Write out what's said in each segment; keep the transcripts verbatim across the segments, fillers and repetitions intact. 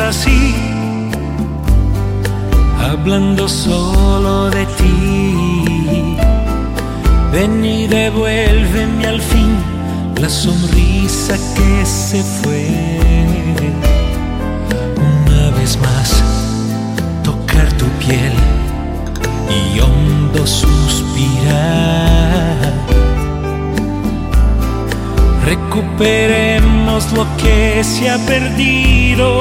así, hablando solo de ti. Ven y devuélveme al fin la sonrisa que se fue. Una vez más, tocar tu piel y hondo suspirar. Recuperemos lo que se ha perdido.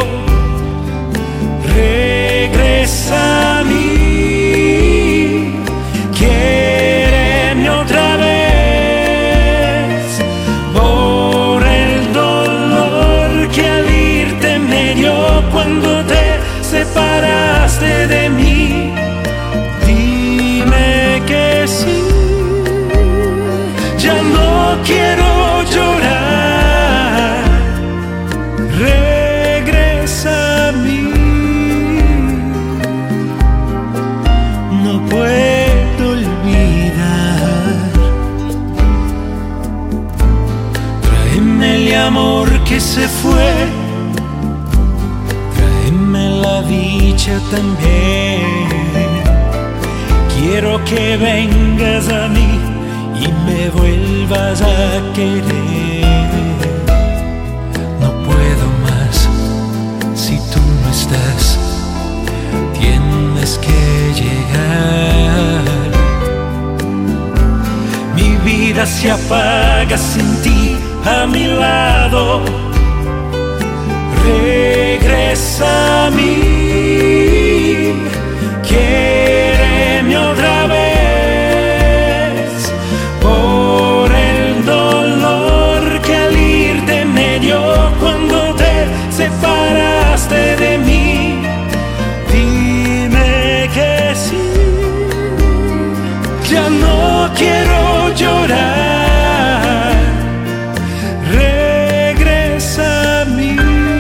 Regresa a mí, quiéreme otra vez, por el dolor que al irte me dio cuando te separaste de mí. Dime que sí, ya no quiero llorar. Regresa a mí. No puedo olvidar. Tráeme el amor que se fue, tráeme la dicha también. Quiero que vengas a mí y me vuelvas a querer. No puedo más si tú no estás. Tienes que llegar. Mi vida se apaga sin ti a mi lado. Regresa a mí, quiéreme otra vez, por el dolor que al irte me dio cuando te separaste de mí. Dime que sí, ya no quiero llorar. Regresa a mí.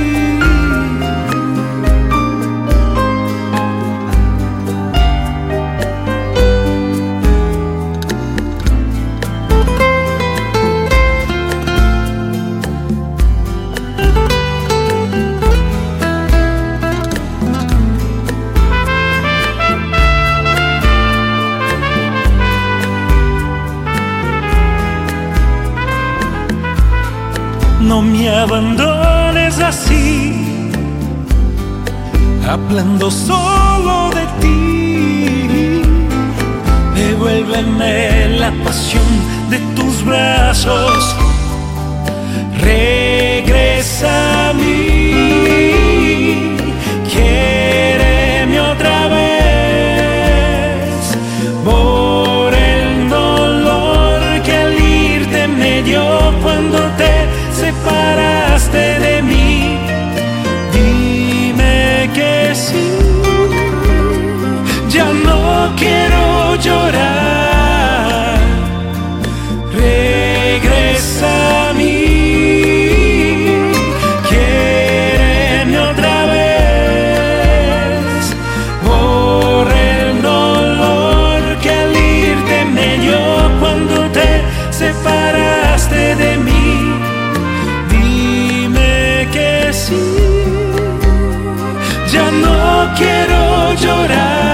No me abandones así, hablando solo de ti. Devuélveme la pasión de tus brazos. Regresa a mí, quiéreme otra vez, por el dolor que al irte me dio cuando te separaste de mí. Dime que sí, ya no quiero llorar. Regresa a mí, quiéreme otra vez, por el dolor que al irte me dio cuando te separaste de mí. Sí, ya no quiero llorar.